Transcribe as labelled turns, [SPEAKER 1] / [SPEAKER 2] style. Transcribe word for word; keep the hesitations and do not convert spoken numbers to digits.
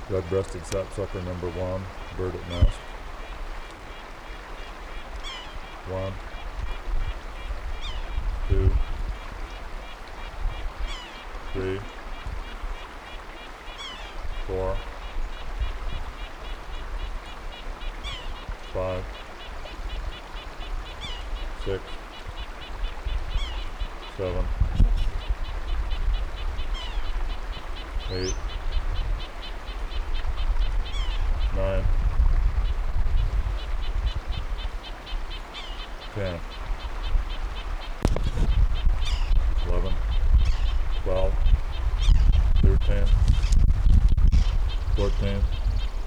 [SPEAKER 1] Red-breasted sapsucker number one, bird at nest. One, two, three, four, five, six, seven, eight, nine, ten, eleven, twelve,